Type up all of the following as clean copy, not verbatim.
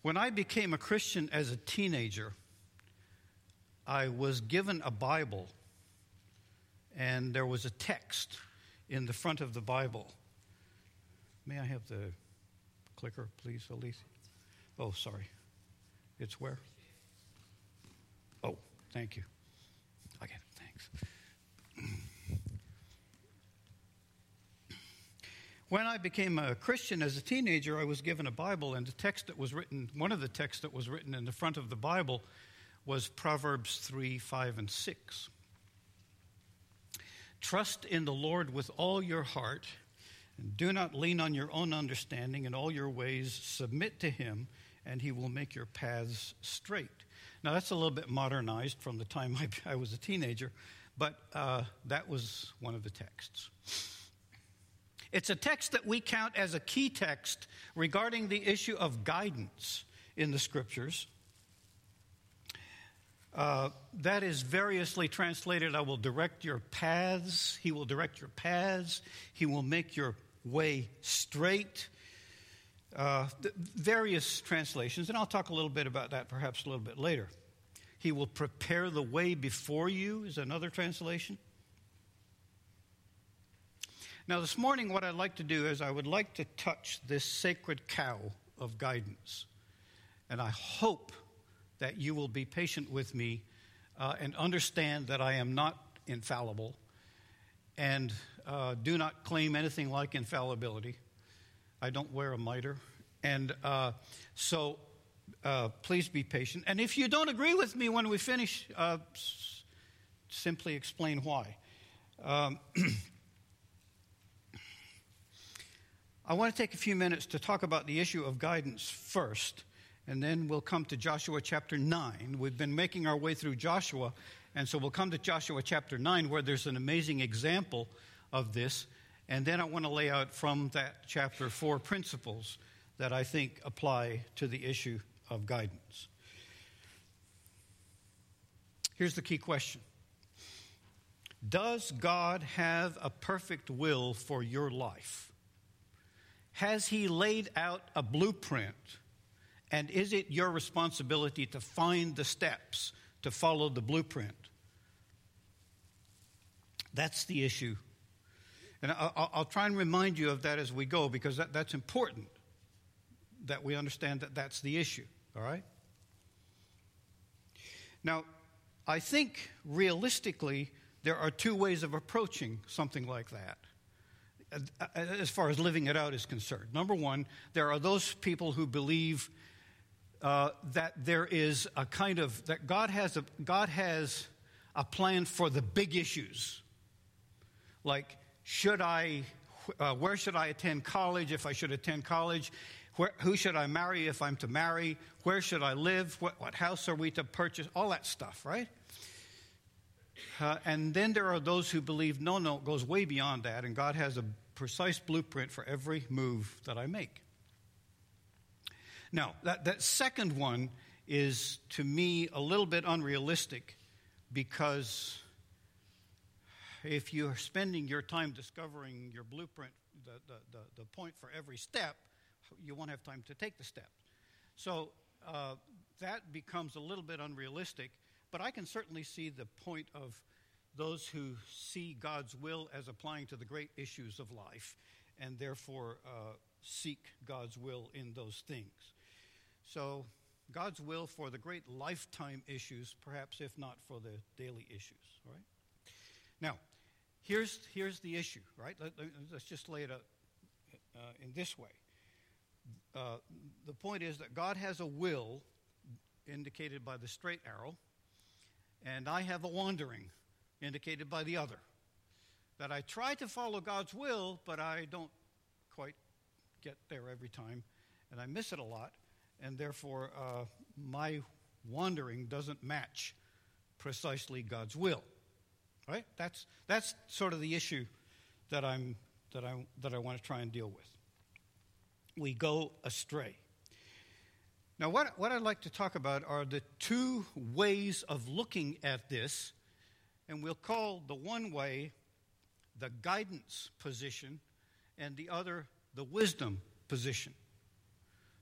When I became a Christian as a teenager, I was given a Bible, and there was a text in the front of the Bible. May I have the clicker, please, Elise? Oh, sorry. It's where? Oh, thank you. I get it, thanks. When I became a Christian as a teenager, I was given a Bible, and the text that was written, one of the texts that was written in the front of the Bible was Proverbs 3, 5, and 6. Trust in the Lord with all your heart, and do not lean on your own understanding. In all your ways submit to him, and he will make your paths straight. Now, that's a little bit modernized from the time I was a teenager, but that was one of the texts. It's a text that we count as a key text regarding the issue of guidance in the Scriptures. That is variously translated, I will direct your paths. He will direct your paths. He will make your way straight. Various translations, and I'll talk a little bit about that perhaps a little bit later. He will prepare the way before you is another translation. Now, this morning, what I'd like to do is I would like to touch this sacred cow of guidance. And I hope that you will be patient with me and understand that I am not infallible and do not claim anything like infallibility. I don't wear a mitre. And so please be patient. And if you don't agree with me when we finish, simply explain why. I want to take a few minutes to talk about the issue of guidance first, and then we'll come to Joshua chapter 9. We've been making our way through Joshua, and so we'll come to Joshua chapter 9 where there's an amazing example of this, and then I want to lay out from that chapter 4 principles that I think apply to the issue of guidance. Here's the key question. Does God have a perfect will for your life? Has he laid out a blueprint? And is it your responsibility to find the steps to follow the blueprint? That's the issue. And I'll try and remind you of that as we go, because that's important that we understand that that's the issue. All right? Now, I think realistically, there are two ways of approaching something like that, as far as living it out is concerned. Number one, there are those people who believe that there is a kind of, that God has a plan for the big issues. Like, where should I attend college if I should attend college? Who should I marry if I'm to marry? Where should I live? What house are we to purchase? All that stuff, right? And then there are those who believe, no, it goes way beyond that, and God has a precise blueprint for every move that I make. Now, that second one is, to me, a little bit unrealistic, because if you're spending your time discovering your blueprint, the point for every step, you won't have time to take the step. So that becomes a little bit unrealistic. But I can certainly see the point of those who see God's will as applying to the great issues of life, and therefore seek God's will in those things. So God's will for the great lifetime issues, perhaps if not for the daily issues. All right? Now, here's the issue, right? Let's just lay it out in this way. The point is that God has a will indicated by the straight arrow, and I have a wandering, indicated by the other. That I try to follow God's will, but I don't quite get there every time, and I miss it a lot, and therefore my wandering doesn't match precisely God's will. Right? That's sort of the issue that I want to try and deal with. We go astray. Now, what I'd like to talk about are the two ways of looking at this, and we'll call the one way the guidance position and the other the wisdom position.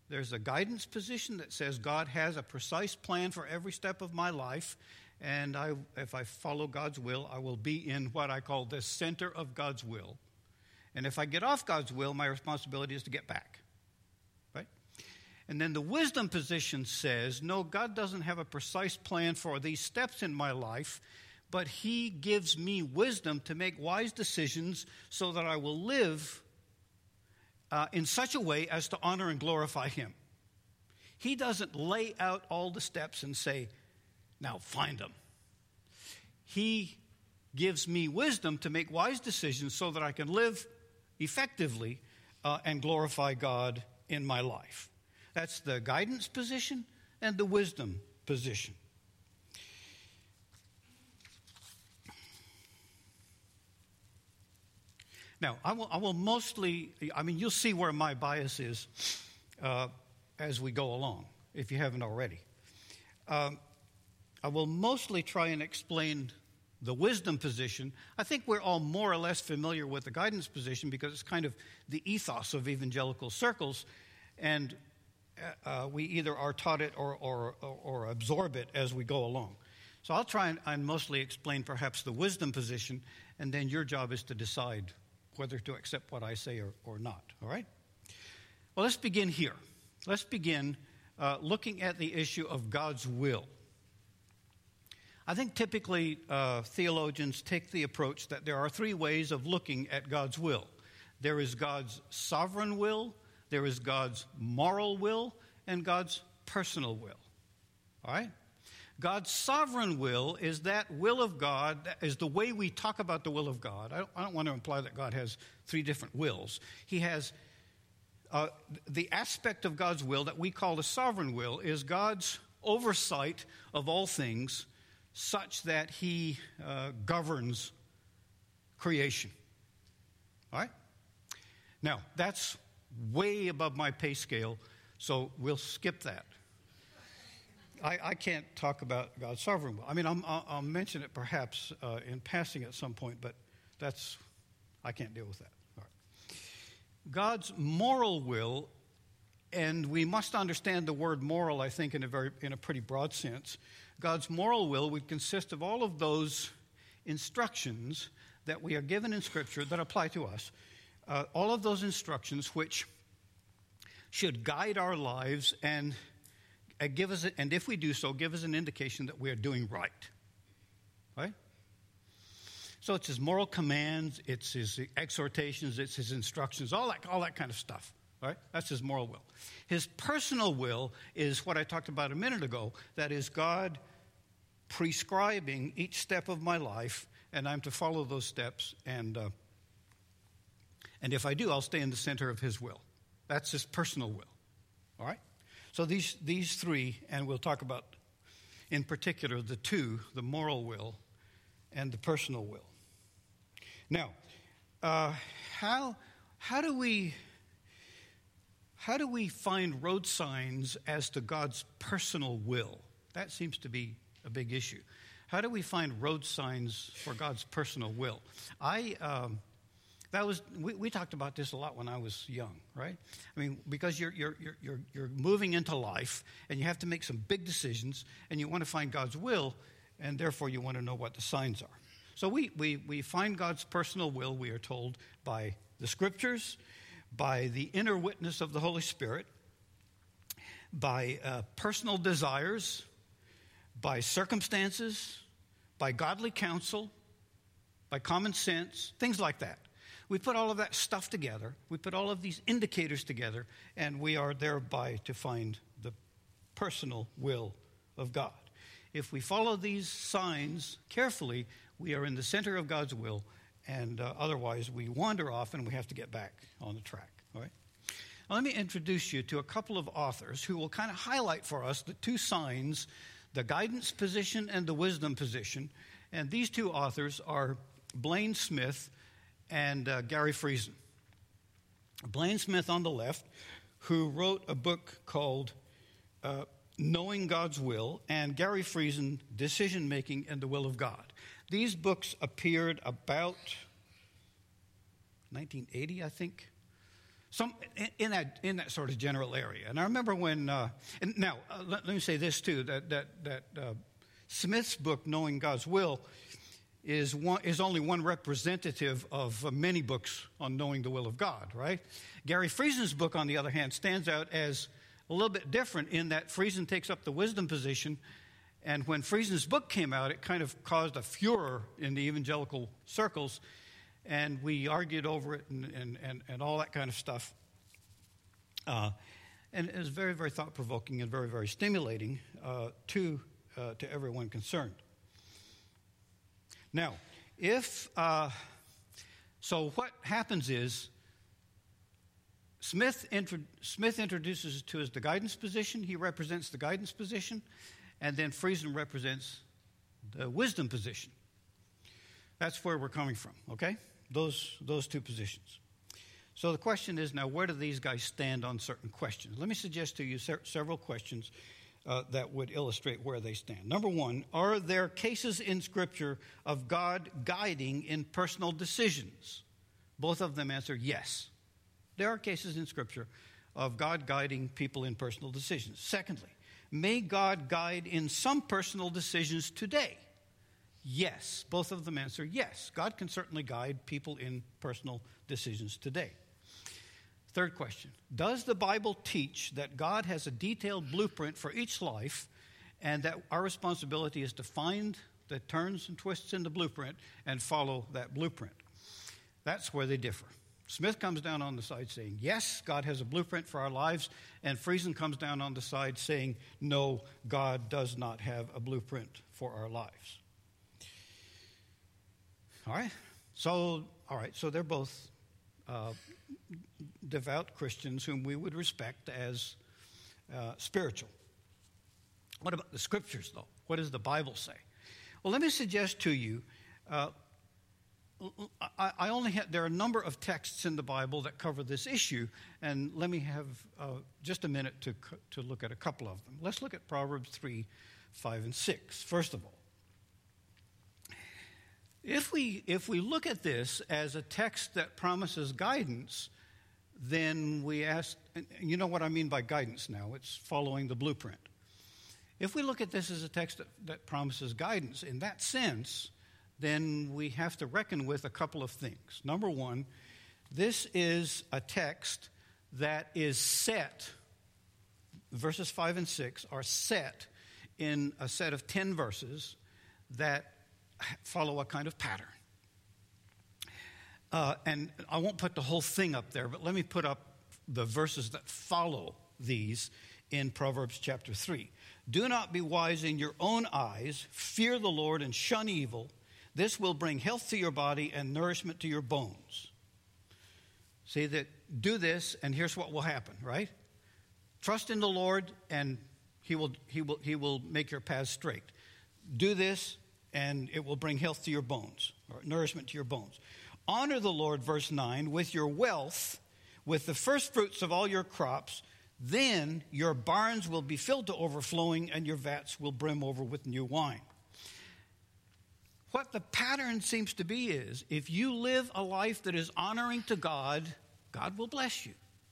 There's a guidance position that says God has a precise plan for every step of my life, and if I follow God's will, I will be in what I call the center of God's will. And if I get off God's will, my responsibility is to get back. Right? And then the wisdom position says, no, God doesn't have a precise plan for these steps in my life, but he gives me wisdom to make wise decisions so that I will live in such a way as to honor and glorify him. He doesn't lay out all the steps and say, now find them. He gives me wisdom to make wise decisions so that I can live effectively and glorify God in my life. That's the guidance position and the wisdom position. Now, I will mostly, you'll see where my bias is as we go along, if you haven't already. I will mostly try and explain the wisdom position. I think we're all more or less familiar with the guidance position because it's kind of the ethos of evangelical circles, and we either are taught it or absorb it as we go along. So I'll try and mostly explain perhaps the wisdom position, and then your job is to decide whether to accept what I say or not, all right? Well, let's begin here. Let's begin looking at the issue of God's will. I think typically theologians take the approach that there are three ways of looking at God's will. There is God's sovereign will, there is God's moral will, and God's personal will, all right? God's sovereign will is that will of God, is the way we talk about the will of God. I don't want to imply that God has three different wills. He has the aspect of God's will that we call the sovereign will is God's oversight of all things such that he governs creation. All right? Now, that's way above my pay scale, so we'll skip that. I can't talk about God's sovereign will. I'll mention it perhaps in passing at some point, but I can't deal with that. All right. God's moral will, and we must understand the word moral, I think, in a pretty broad sense. God's moral will would consist of all of those instructions that we are given in Scripture that apply to us. All of those instructions which should guide our lives and give us, and if we do so, give us an indication that we are doing right. Right? So it's his moral commands, it's his exhortations, it's his instructions, all that kind of stuff. Right? That's his moral will. His personal will is what I talked about a minute ago. That is God prescribing each step of my life, and I'm to follow those steps. And if I do, I'll stay in the center of his will. That's his personal will. All right? So these three, and we'll talk about in particular the two, the moral will and the personal will. Now, how do we find road signs as to God's personal will? That seems to be a big issue. How do we find road signs for God's personal will? We talked about this a lot when I was young, right? Because you're moving into life and you have to make some big decisions and you want to find God's will, and therefore you want to know what the signs are. So we find God's personal will, we are told, by the Scriptures, by the inner witness of the Holy Spirit, by personal desires, by circumstances, by godly counsel, by common sense, things like that. We put all of that stuff together. We put all of these indicators together, and we are thereby to find the personal will of God. If we follow these signs carefully, we are in the center of God's will, and otherwise we wander off and we have to get back on the track. All right? Now, let me introduce you to a couple of authors who will kind of highlight for us the two signs, the guidance position and the wisdom position. And these two authors are Blaine Smith and Gary Friesen. Blaine Smith on the left, who wrote a book called Knowing God's Will, and Gary Friesen, Decision Making and the Will of God. These books appeared about 1980, I think, in that sort of general area. And I remember when, let me say this too, that Smith's book, Knowing God's Will, is only one representative of many books on knowing the will of God, right? Gary Friesen's book, on the other hand, stands out as a little bit different in that Friesen takes up the wisdom position, and when Friesen's book came out, it kind of caused a furor in the evangelical circles, and we argued over it and all that kind of stuff. And it was very, very thought-provoking and very, very stimulating to everyone concerned. Now, so what happens is Smith introduces it to as the guidance position. He represents the guidance position, and then Friesen represents the wisdom position. That's where we're coming from, okay? Those two positions. So the question is now, where do these guys stand on certain questions? Let me suggest to you several questions that would illustrate where they stand. Number one, are there cases in Scripture of God guiding in personal decisions? Both of them answer yes. There are cases in Scripture of God guiding people in personal decisions. Secondly, may God guide in some personal decisions today? Yes. Both of them answer yes. God can certainly guide people in personal decisions today. Third question, does the Bible teach that God has a detailed blueprint for each life and that our responsibility is to find the turns and twists in the blueprint and follow that blueprint? That's where they differ. Smith comes down on the side saying, yes, God has a blueprint for our lives, and Friesen comes down on the side saying, no, God does not have a blueprint for our lives. All right, so they're both devout Christians whom we would respect as spiritual. What about the Scriptures, though? What does the Bible say? Well, let me suggest to you, there are a number of texts in the Bible that cover this issue, and let me have just a minute to look at a couple of them. Let's look at Proverbs 3, 5, and 6, first of all. If we look at this as a text that promises guidance, then we ask, you know what I mean by guidance now, it's following the blueprint. If we look at this as a text that promises guidance in that sense, then we have to reckon with a couple of things. Number one, this is a text that is set, verses 5 and 6 are set in a set of 10 verses that follow a kind of pattern. And I won't put the whole thing up there, but let me put up the verses that follow these in Proverbs chapter 3. Do not be wise in your own eyes. Fear the Lord and shun evil. This will bring health to your body and nourishment to your bones. See that, do this, and here's what will happen, right? Trust in the Lord, and He will make your paths straight. Do this, and it will bring health to your bones, or nourishment to your bones. Honor the Lord, verse 9, with your wealth, with the first fruits of all your crops. Then your barns will be filled to overflowing, and your vats will brim over with new wine. What the pattern seems to be is, if you live a life that is honoring to God, God will bless you.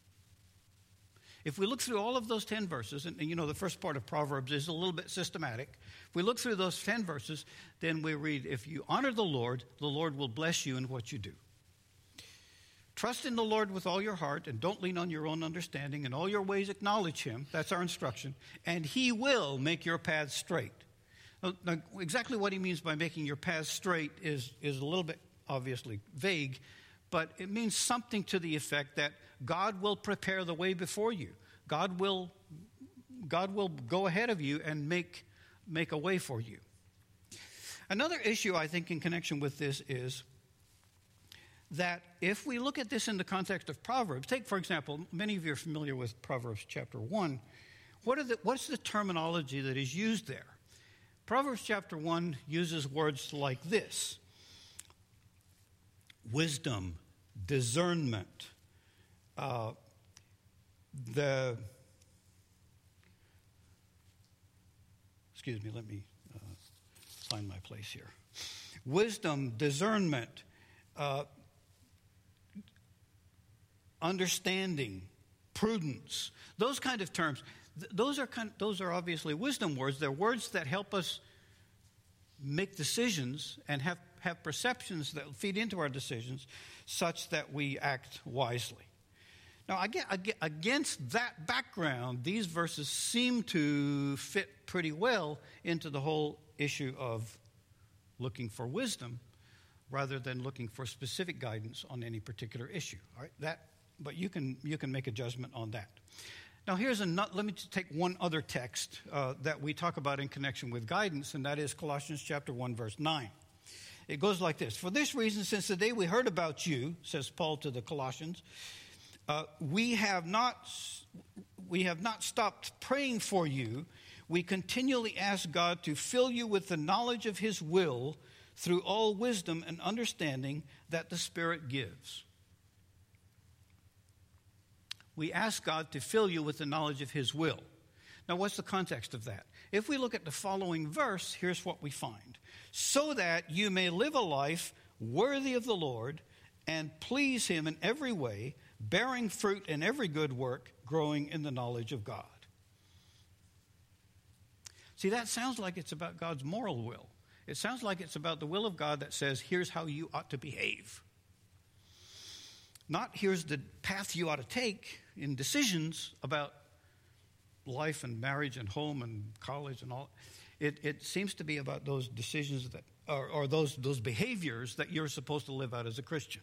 If we look through all of those 10 verses, and you know the first part of Proverbs is a little bit systematic. If we look through those 10 verses, then we read, if you honor the Lord will bless you in what you do. Trust in the Lord with all your heart, and don't lean on your own understanding. In all your ways acknowledge Him. That's our instruction. And He will make your paths straight. Now, exactly what He means by making your paths straight is a little bit obviously vague, but it means something to the effect that God will prepare the way before you. God will go ahead of you and make a way for you. Another issue, I think, in connection with this is that if we look at this in the context of Proverbs, take, for example, many of you are familiar with Proverbs chapter 1. What's the terminology that is used there? Proverbs chapter 1 uses words like this: wisdom, discernment, excuse me, let me find my place here. Wisdom, discernment, understanding, prudence, those kind of terms. Those are obviously wisdom words. They're words that help us make decisions and have perceptions that feed into our decisions such that we act wisely. Now, against that background, these verses seem to fit pretty well into the whole issue of looking for wisdom rather than looking for specific guidance on any particular issue. All right, but you can make a judgment on that. Now, let me take one other text that we talk about in connection with guidance, and that is Colossians chapter 1, verse 9. It goes like this. For this reason, since the day we heard about you, says Paul to the Colossians, we have not stopped praying for you. We continually ask God to fill you with the knowledge of his will through all wisdom and understanding that the Spirit gives. We ask God to fill you with the knowledge of his will. Now, what's the context of that? If we look at the following verse, here's what we find. So that you may live a life worthy of the Lord and please him in every way, bearing fruit in every good work, growing in the knowledge of God. See, that sounds like it's about God's moral will. It sounds like it's about the will of God that says, here's how you ought to behave. Not here's the path you ought to take in decisions about life and marriage and home and college and all. It seems to be about those decisions that, or those behaviors that you're supposed to live out as a Christian.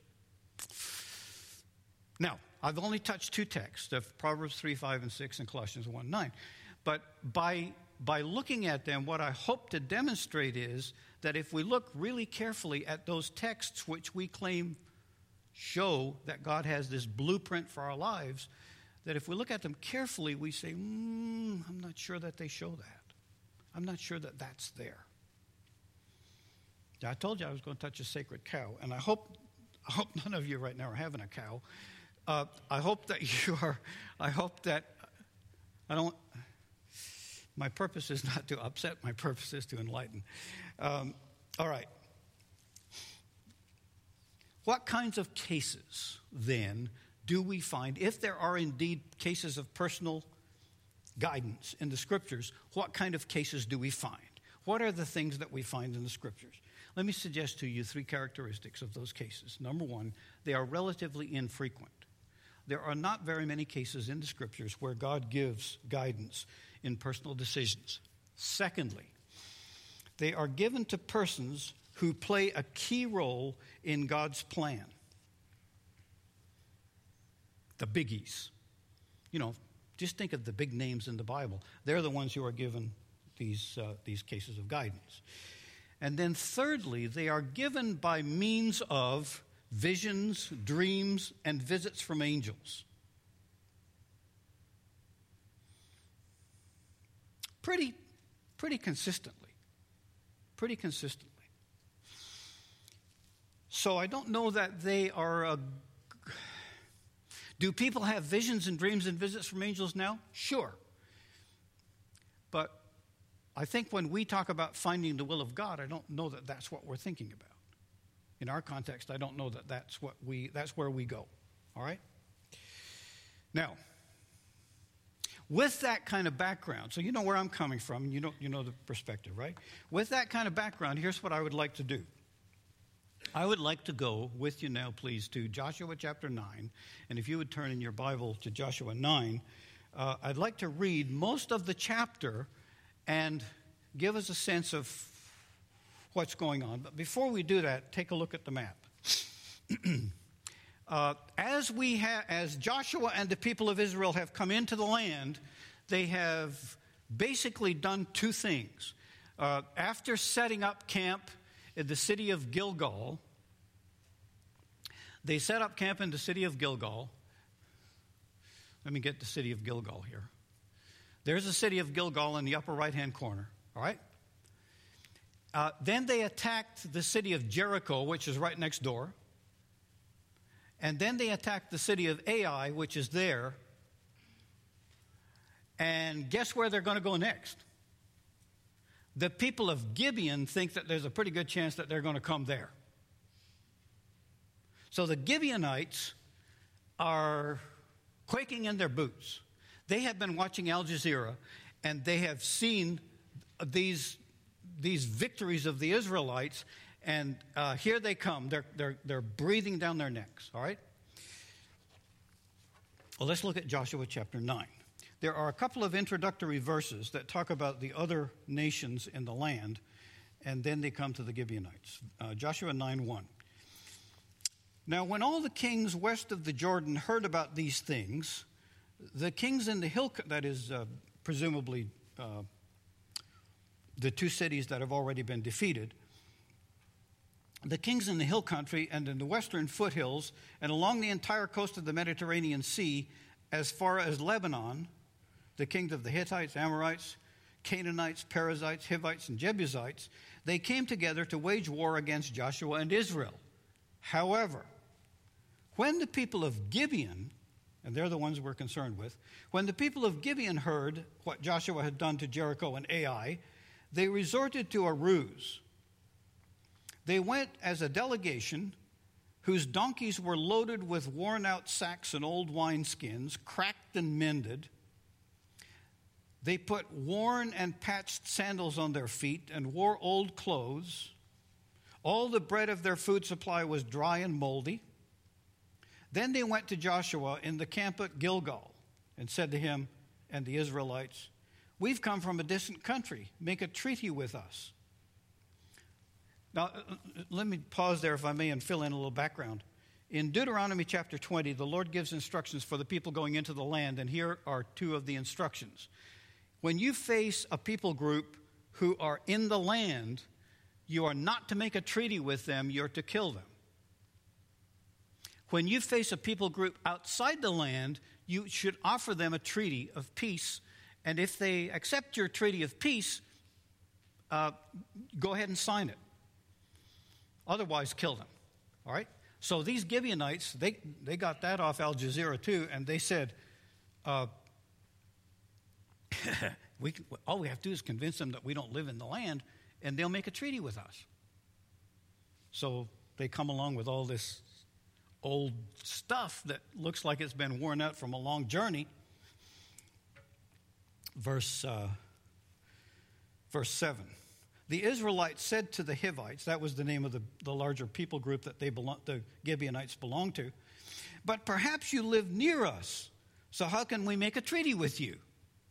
Now, I've only touched two texts, of Proverbs 3, 5, and 6, and Colossians 1, 9. But by looking at them, what I hope to demonstrate is that if we look really carefully at those texts which we claim show that God has this blueprint for our lives, that if we look at them carefully, we say, I'm not sure that they show that. I'm not sure that that's there. I told you I was going to touch a sacred cow, and I hope none of you right now are having a cow. I hope that you are. I hope that I don't. My purpose is not to upset. My purpose is to enlighten. All right. What kinds of cases, then, do we find, if there are indeed cases of personal guidance in the Scriptures, what kind of cases do we find? What are the things that we find in the Scriptures? Let me suggest to you three characteristics of those cases. Number one, they are relatively infrequent. There are not very many cases in the Scriptures where God gives guidance in personal decisions. Secondly, they are given to persons who play a key role in God's plan. The biggies. Just think of the big names in the Bible. They're the ones who are given these cases of guidance. And then thirdly, they are given by means of visions, dreams, and visits from angels. Pretty consistently. Pretty consistently. So I don't know that they are do people have visions and dreams and visits from angels now? Sure. But I think when we talk about finding the will of God, I don't know that that's what we're thinking about. In our context, I don't know that that's where we go. All right? Now, with that kind of background, so you know where I'm coming from, you know the perspective, right? With that kind of background, here's what I would like to do. I would like to go with you now, please, to Joshua chapter 9. And if you would turn in your Bible to Joshua 9, I'd like to read most of the chapter and give us a sense of what's going on. But before we do that, take a look at the map. As Joshua and the people of Israel have come into the land, they have basically done two things. After setting up camp in the city of Gilgal, they set up camp in the city of Gilgal. Let me get the city of Gilgal here. There's the city of Gilgal in the upper right-hand corner, all right? Then they attacked the city of Jericho, which is right next door. And then they attacked the city of Ai, which is there. And guess where they're going to go next? The people of Gibeon think that there's a pretty good chance that they're going to come there. So the Gibeonites are quaking in their boots. They have been watching Al Jazeera, and they have seen these victories of the Israelites, and here they come. They're breathing down their necks, all right? Well, let's look at Joshua chapter 9. There are a couple of introductory verses that talk about the other nations in the land, and then they come to the Gibeonites. Joshua 9:1. Now, when all the kings west of the Jordan heard about these things, the kings in the hill, that is presumably the two cities that have already been defeated, the kings in the hill country and in the western foothills and along the entire coast of the Mediterranean Sea as far as Lebanon, the kings of the Hittites, Amorites, Canaanites, Perizzites, Hivites, and Jebusites, they came together to wage war against Joshua and Israel. However, when the people of Gibeon, and they're the ones we're concerned with, when the people of Gibeon heard what Joshua had done to Jericho and Ai, they resorted to a ruse. They went as a delegation whose donkeys were loaded with worn-out sacks and old wineskins, cracked and mended. They put worn and patched sandals on their feet and wore old clothes. All the bread of their food supply was dry and moldy. Then they went to Joshua in the camp at Gilgal and said to him and the Israelites, "We've come from a distant country. Make a treaty with us." Now, let me pause there, if I may, and fill in a little background. In Deuteronomy chapter 20, the Lord gives instructions for the people going into the land, and here are two of the instructions. When you face a people group who are in the land, you are not to make a treaty with them, you're to kill them. When you face a people group outside the land, you should offer them a treaty of peace, and if they accept your treaty of peace, go ahead and sign it. Otherwise, kill them. All right? So these Gibeonites, they got that off Al Jazeera too, and they said, all we have to do is convince them that we don't live in the land, and they'll make a treaty with us. So they come along with all this old stuff that looks like it's been worn out from a long journey. Verse 7. The Israelites said to the Hivites, that was the name of the larger people group that the Gibeonites belonged to, "But perhaps you live near us, so how can we make a treaty with you?"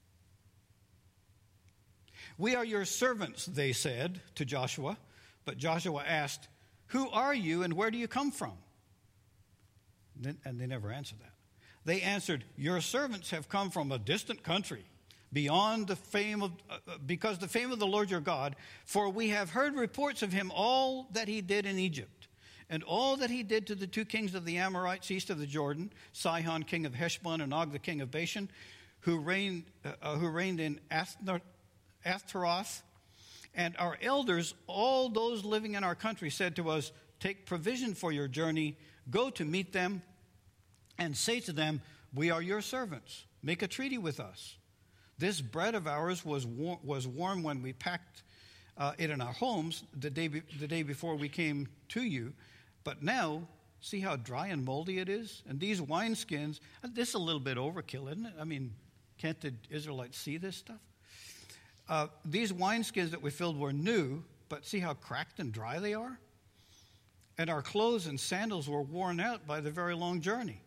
"We are your servants," they said to Joshua. But Joshua asked, "Who are you and where do you come from?" And they never answered that. They answered, "Your servants have come from a distant country, because the fame of the Lord your God, for we have heard reports of him, all that he did in Egypt, and all that he did to the two kings of the Amorites east of the Jordan, Sihon king of Heshbon and Og the king of Bashan, who reigned in Ashtaroth. And our elders, all those living in our country, said to us, 'Take provision for your journey, go to meet them, and say to them, we are your servants. Make a treaty with us. This bread of ours was warm when we packed it in our homes the day before we came to you. But now, see how dry and moldy it is? And these wineskins, this is a little bit overkill, isn't it? I mean, can't the Israelites see this stuff? These wineskins that we filled were new, but see how cracked and dry they are? And our clothes and sandals were worn out by the very long journey."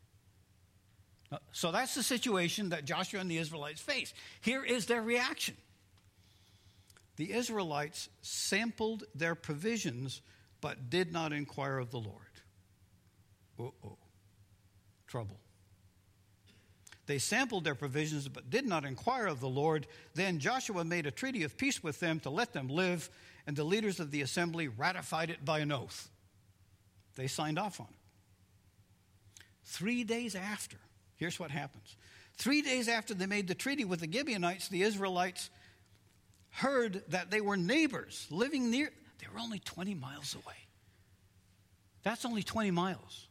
So that's the situation that Joshua and the Israelites face. Here is their reaction. The Israelites sampled their provisions, but did not inquire of the Lord. Trouble. They sampled their provisions, but did not inquire of the Lord. Then Joshua made a treaty of peace with them to let them live, and the leaders of the assembly ratified it by an oath. They signed off on it. 3 days after, here's what happens. 3 days after they made the treaty with the Gibeonites, the Israelites heard that they were neighbors living near. They were only 20 miles away. That's only 20 miles.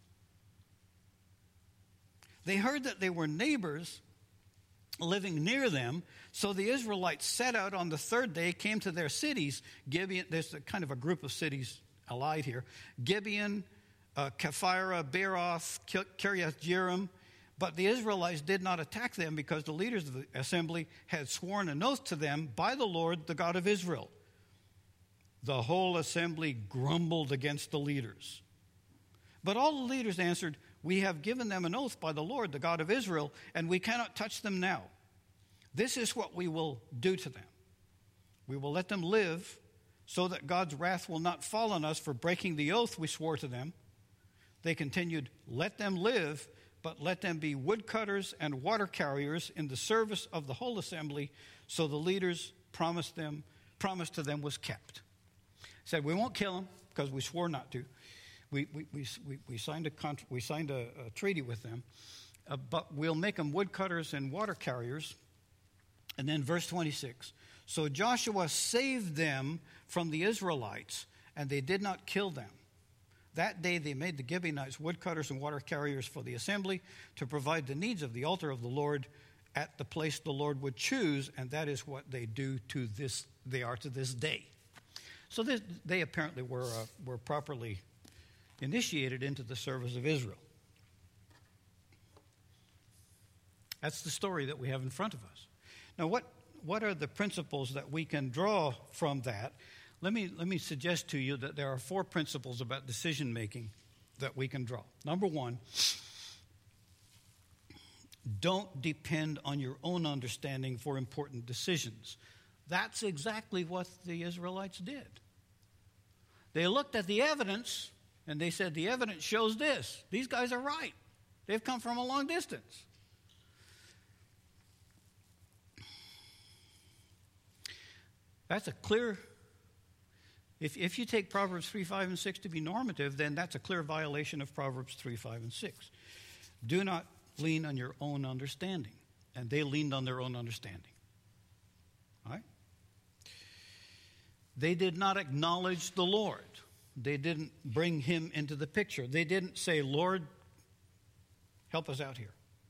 They heard that they were neighbors living near them, so the Israelites set out on the third day, came to their cities. Gibeon, there's a kind of a group of cities allied here. Gibeon, Kephirah, Beeroth, Kiriath Jearim. But the Israelites did not attack them because the leaders of the assembly had sworn an oath to them by the Lord, the God of Israel. The whole assembly grumbled against the leaders. But all the leaders answered, "We have given them an oath by the Lord, the God of Israel, and we cannot touch them now. This is what we will do to them. We will let them live so that God's wrath will not fall on us for breaking the oath we swore to them." They continued, "Let them live, but let them be woodcutters and water carriers in the service of the whole assembly." So the leaders' promise to them was kept. Said, "We won't kill them because we swore not to. We signed a treaty with them, but we'll make them woodcutters and water carriers." And then verse 26. So Joshua saved them from the Israelites, and they did not kill them. That day they made the Gibeonites woodcutters and water carriers for the assembly to provide the needs of the altar of the Lord at the place the Lord would choose, and that is what they do to this. They are to this day. So they apparently were properly initiated into the service of Israel. That's the story that we have in front of us. Now, what are the principles that we can draw from that? Let me suggest to you that there are 4 principles about decision making that we can draw. Number 1, don't depend on your own understanding for important decisions. That's exactly what the Israelites did. They looked at the evidence and they said, the evidence shows this. These guys are right. They've come from a long distance. That's a clear, if you take Proverbs 3, 5, and 6 to be normative, then that's a clear violation of Proverbs 3, 5, and 6. Do not lean on your own understanding. And they leaned on their own understanding. All right? They did not acknowledge the Lord. They didn't bring him into the picture. They didn't say, "Lord, help us out here."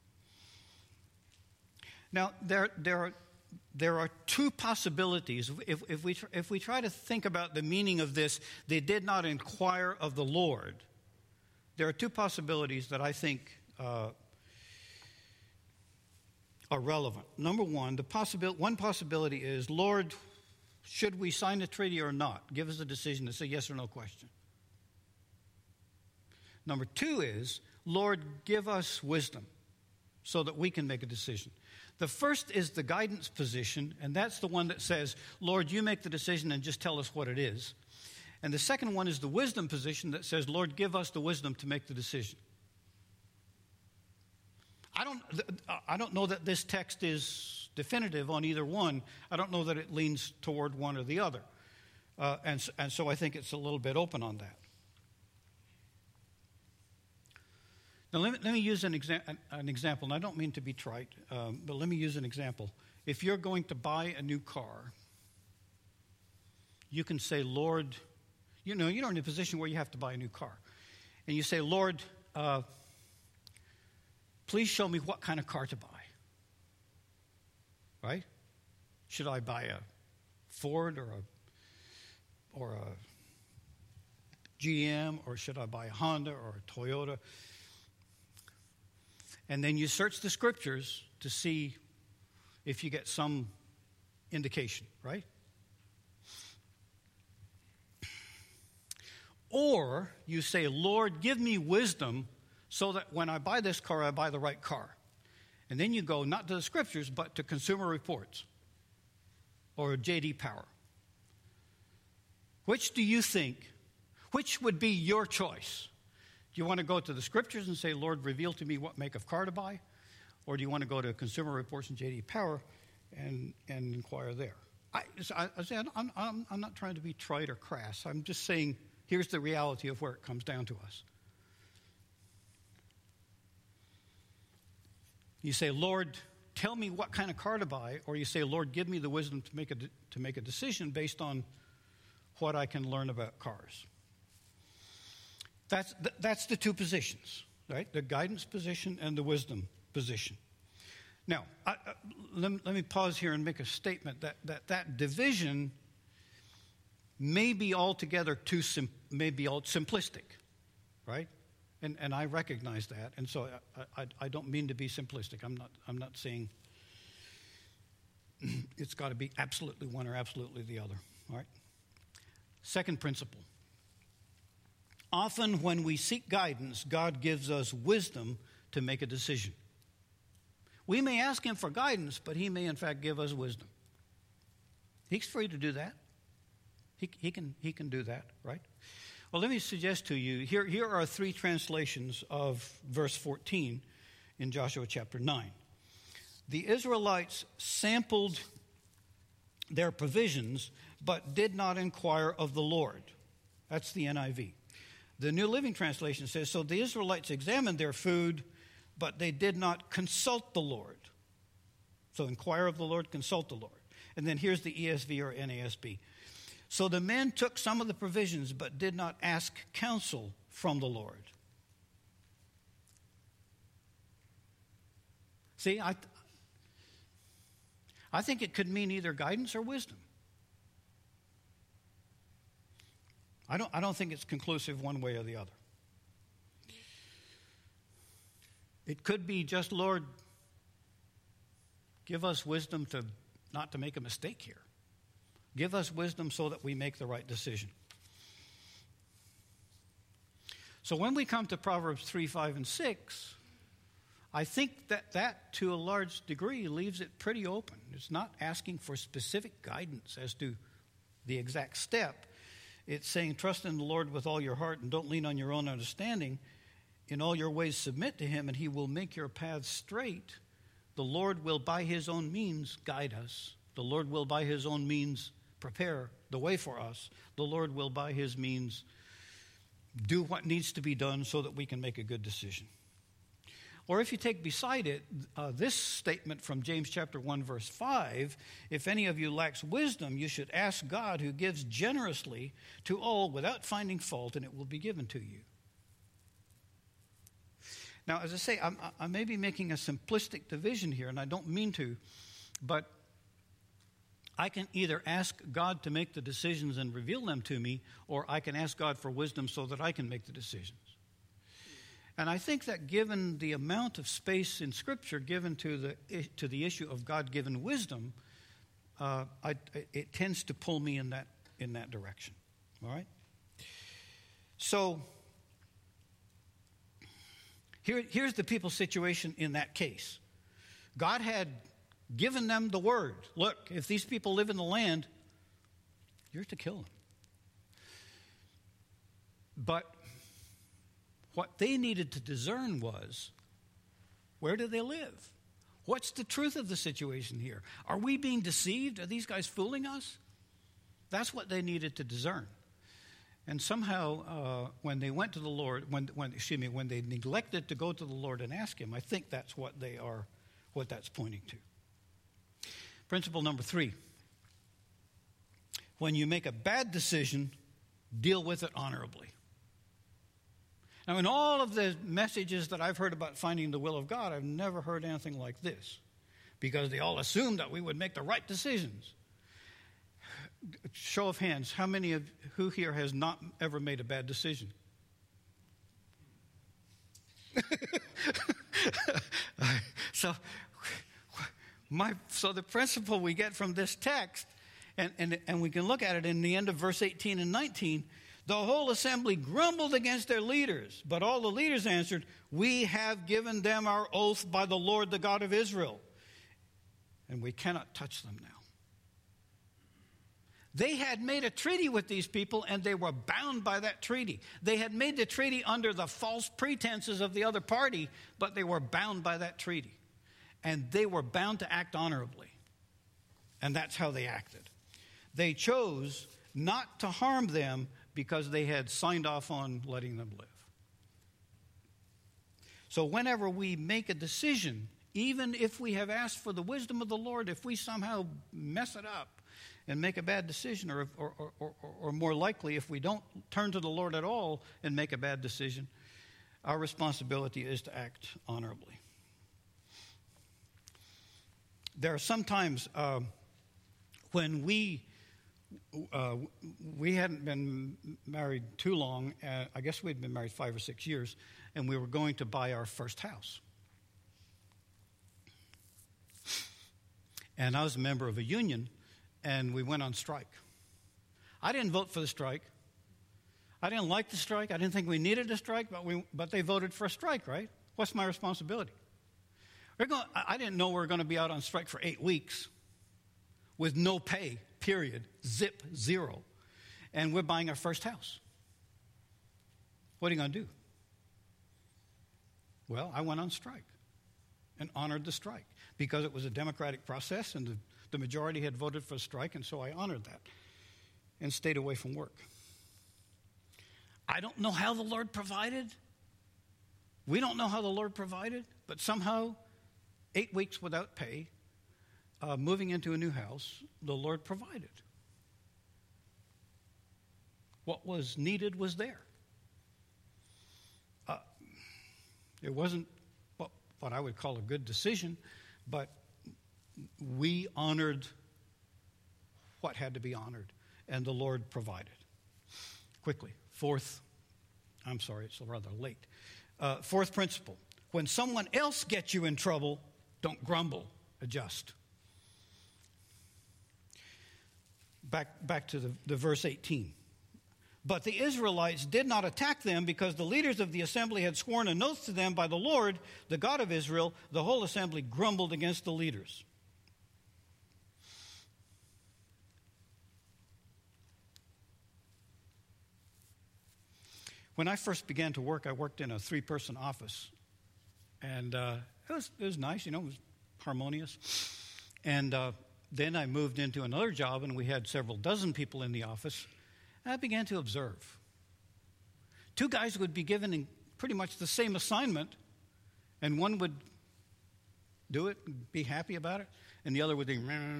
Now, there are 2 possibilities. If we try to think about the meaning of this, they did not inquire of the Lord. There are 2 possibilities that I think are relevant. Number 1, one possibility is, "Lord, should we sign a treaty or not? Give us a decision. It's a yes or no question." Number 2 is, "Lord, give us wisdom so that we can make a decision." The first is the guidance position, and that's the one that says, "Lord, you make the decision and just tell us what it is." And the second one is the wisdom position that says, "Lord, give us the wisdom to make the decision." I don't know that this text is definitive on either one. I don't know that it leans toward one or the other. And so I think it's a little bit open on that. Now, let me use an example. And I don't mean to be trite, but let me use an example. If you're going to buy a new car, you can say, "Lord," you're in a position where you have to buy a new car. And you say, "Lord, please show me what kind of car to buy." Right? Should I buy a Ford or a GM, or should I buy a Honda or a Toyota? And then you search the scriptures to see if you get some indication, right? Or you say, "Lord, give me wisdom so that when I buy this car, I buy the right car." And then you go not to the scriptures, but to Consumer Reports or J.D. Power. Which do you think? Which would be your choice? Do you want to go to the scriptures and say, "Lord, reveal to me what make of car to buy"? Or do you want to go to Consumer Reports and J.D. Power and inquire there? I'm not trying to be trite or crass. I'm just saying here's the reality of where it comes down to us. You say, "Lord, tell me what kind of car to buy," or you say, "Lord, give me the wisdom to make a decision based on what I can learn about cars." That's the 2 positions, right? The guidance position and the wisdom position. Now, let me pause here and make a statement that division may be altogether simplistic, right? And I recognize that. And so I don't mean to be simplistic. I'm not saying it's got to be absolutely one or absolutely the other. All right? Second principle. Often when we seek guidance, God gives us wisdom to make a decision. We may ask him for guidance, but he may in fact give us wisdom. He's free to do that. He can do that, right? Well, let me suggest to you, here are three translations of verse 14 in Joshua chapter 9. The Israelites sampled their provisions, but did not inquire of the Lord. That's the NIV. The New Living Translation says, so the Israelites examined their food, but they did not consult the Lord. So inquire of the Lord, consult the Lord. And then here's the ESV or NASB. So the men took some of the provisions, but did not ask counsel from the Lord. See, I think it could mean either guidance or wisdom. I don't think it's conclusive one way or the other. It could be just, Lord, give us wisdom not to make a mistake here. Give us wisdom so that we make the right decision. So when we come to Proverbs 3, 5, and 6, I think that to a large degree leaves it pretty open. It's not asking for specific guidance as to the exact step. It's saying, trust in the Lord with all your heart and don't lean on your own understanding. In all your ways submit to him and he will make your paths straight. The Lord will by his own means guide us. The Lord will by his own means prepare the way for us. The Lord will by his means do what needs to be done so that we can make a good decision. Or if you take beside it this statement from James chapter 1 verse 5, if any of you lacks wisdom, you should ask God who gives generously to all without finding fault, and it will be given to you. Now, as I say, I may be making a simplistic division here, and I don't mean to, but I can either ask God to make the decisions and reveal them to me, or I can ask God for wisdom so that I can make the decisions. And I think that given the amount of space in Scripture given to the issue of God-given wisdom, it tends to pull me in that direction. All right? So here's the people's situation in that case. God had given them the word. Look, if these people live in the land, you're to kill them. But what they needed to discern was, where do they live? What's the truth of the situation here? Are we being deceived? Are these guys fooling us? That's what they needed to discern. And somehow, when they went to the Lord, when they neglected to go to the Lord and ask him, I think that's what that's pointing to. Principle number 3. When you make a bad decision, deal with it honorably. Now, in all of the messages that I've heard about finding the will of God, I've never heard anything like this, because they all assume that we would make the right decisions. Show of hands, who here has not ever made a bad decision? So the principle we get from this text, and we can look at it in the end of verse 18 and 19, the whole assembly grumbled against their leaders, but all the leaders answered, we have given them our oath by the Lord, the God of Israel, and we cannot touch them now. They had made a treaty with these people, and they were bound by that treaty. They had made the treaty under the false pretenses of the other party, but they were bound by that treaty. And they were bound to act honorably. And that's how they acted. They chose not to harm them because they had signed off on letting them live. So whenever we make a decision, even if we have asked for the wisdom of the Lord, if we somehow mess it up and make a bad decision, or more likely, if we don't turn to the Lord at all and make a bad decision, our responsibility is to act honorably. There are some times when we hadn't been married too long. I guess we'd been married 5 or 6 years. and we were going to buy our first house. And I was a member of a union, and we went on strike. I didn't vote for the strike. I didn't like the strike. I didn't think we needed a strike, but they voted for a strike, right? What's my responsibility? I didn't know we were going to be out on strike for 8 weeks with no pay, period, zip, zero. And we're buying our first house. What are you going to do? Well, I went on strike and honored the strike because it was a democratic process and the majority had voted for a strike, and so I honored that and stayed away from work. I don't know how the Lord provided. We don't know how the Lord provided, but somehow 8 weeks without pay, moving into a new house, the Lord provided. What was needed was there. It wasn't what I would call a good decision, but we honored what had to be honored, and the Lord provided. Quickly, it's rather late. Fourth principle, when someone else gets you in trouble, don't grumble, adjust. Back to the verse 18. But the Israelites did not attack them because the leaders of the assembly had sworn an oath to them by the Lord, the God of Israel. The whole assembly grumbled against the leaders. When I first began to work, I worked in a 3-person office. And it was nice, it was harmonious. And then I moved into another job, and we had several dozen people in the office. And I began to observe. 2 guys would be given pretty much the same assignment, and one would do it and be happy about it, and the other would think,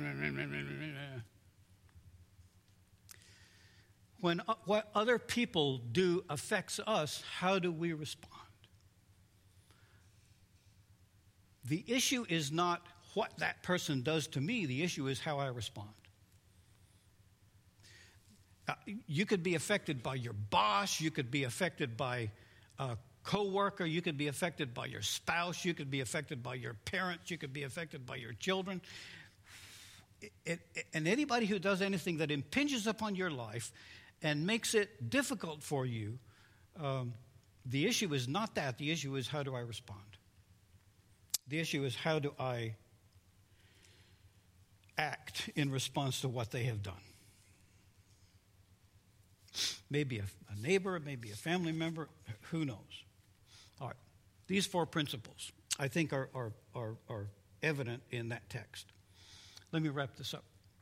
when what other people do affects us, how do we respond? The issue is not what that person does to me. The issue is how I respond. You could be affected by your boss. You could be affected by a coworker. You could be affected by your spouse. You could be affected by your parents. You could be affected by your children. And anybody who does anything that impinges upon your life and makes it difficult for you, the issue is not that. The issue is, how do I respond? The issue is, how do I act in response to what they have done? Maybe a neighbor, maybe a family member, who knows? All right. These 4 principles, I think, are evident in that text. Let me wrap this up.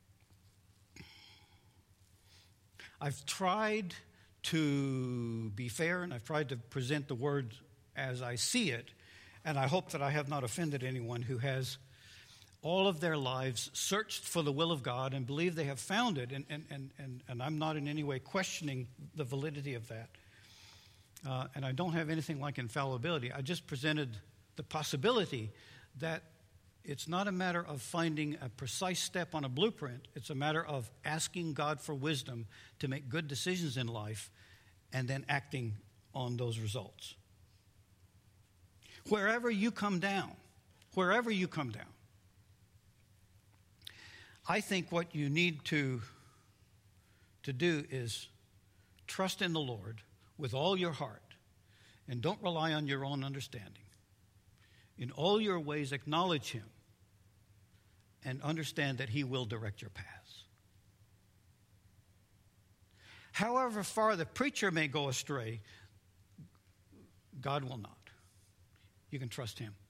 I've tried to be fair, and I've tried to present the word as I see it, and I hope that I have not offended anyone who has all of their lives searched for the will of God and believe they have found it, and I'm not in any way questioning the validity of that. And I don't have anything like infallibility. I just presented the possibility that it's not a matter of finding a precise step on a blueprint. It's a matter of asking God for wisdom to make good decisions in life and then acting on those results. Wherever you come down, I think what you need to do is trust in the Lord with all your heart, and don't rely on your own understanding. In all your ways, acknowledge Him and understand that He will direct your paths. However far the preacher may go astray, God will not. You can trust Him.